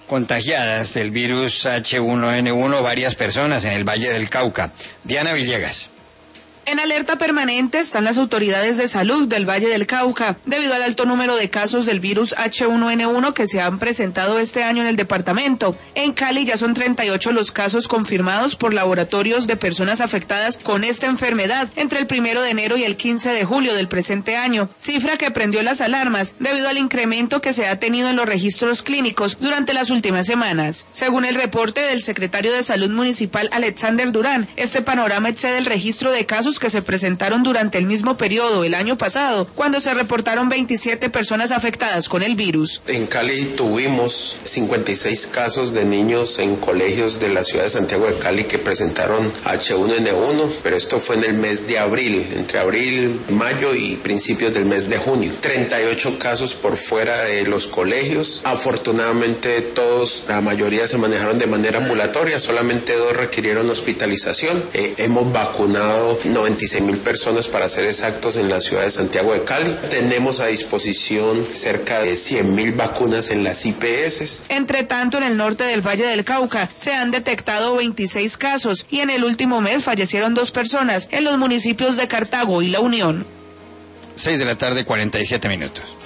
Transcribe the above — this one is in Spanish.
contagiadas del virus H1N1 varias personas en el Valle del Cauca. Diana Villegas. En alerta permanente están las autoridades de salud del Valle del Cauca, debido al alto número de casos del virus H1N1 que se han presentado este año en el departamento. En Cali ya son 38 los casos confirmados por laboratorios de personas afectadas con esta enfermedad entre el 1 de enero y el 15 de julio del presente año, cifra que prendió las alarmas debido al incremento que se ha tenido en los registros clínicos durante las últimas semanas. Según el reporte del secretario de Salud Municipal Alexander Durán, este panorama excede el registro de casos que se presentaron durante el mismo periodo el año pasado, cuando se reportaron 27 personas afectadas con el virus. En Cali tuvimos 56 casos de niños en colegios de la ciudad de Santiago de Cali que presentaron H1N1, pero esto fue en el mes de abril, entre abril, mayo y principios del mes de junio. 38 casos por fuera de los colegios. Afortunadamente todos, la mayoría se manejaron de manera ambulatoria, solamente 2 requirieron hospitalización. Hemos vacunado 96.000 personas para ser exactos en la ciudad de Santiago de Cali. Tenemos a disposición cerca de 100.000 vacunas en las IPS. Entre tanto, en el norte del Valle del Cauca se han detectado 26 casos y en el último mes fallecieron 2 personas en los municipios de Cartago y La Unión. 6 de la tarde, 47 minutos.